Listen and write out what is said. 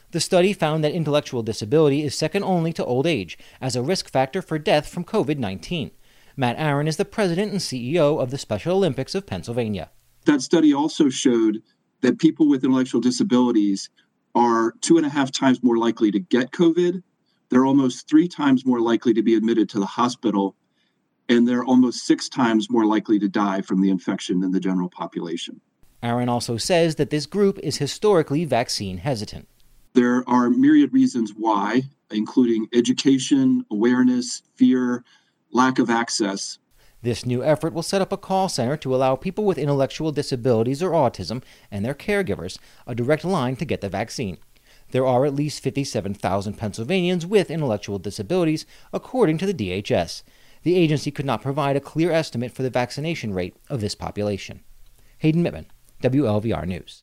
The study found that intellectual disability is second only to old age as a risk factor for death from COVID-19. Matt Aaron is the president and CEO of the Special Olympics of Pennsylvania. That study also showed that people with intellectual disabilities are 2.5 times more likely to get COVID. They're almost 3 times more likely to be admitted to the hospital, and they're almost 6 times more likely to die from the infection than the general population. Aaron also says that this group is historically vaccine hesitant. There are myriad reasons why, including education, awareness, fear, lack of access. This new effort will set up a call center to allow people with intellectual disabilities or autism and their caregivers a direct line to get the vaccine. There are at least 57,000 Pennsylvanians with intellectual disabilities, according to the DHS. The agency could not provide a clear estimate for the vaccination rate of this population. Hayden Mittman, WLVR News.